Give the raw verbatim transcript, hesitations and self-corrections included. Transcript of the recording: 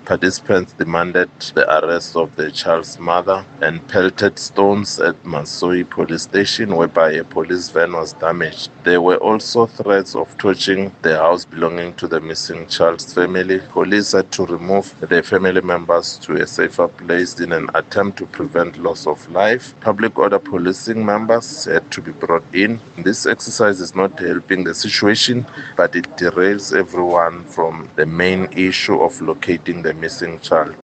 Participants demanded the arrest of the child's mother and pelted stones at Masoi police station, whereby a police van was damaged. There were also threats of torching the house belonging to the missing child's family. Police had to remove their family members to a safer place in an attempt to prevent loss of life. Public order policing members had to be brought in. This exercise is not helping the situation, but it derails everyone from the main issue of locating the missing child.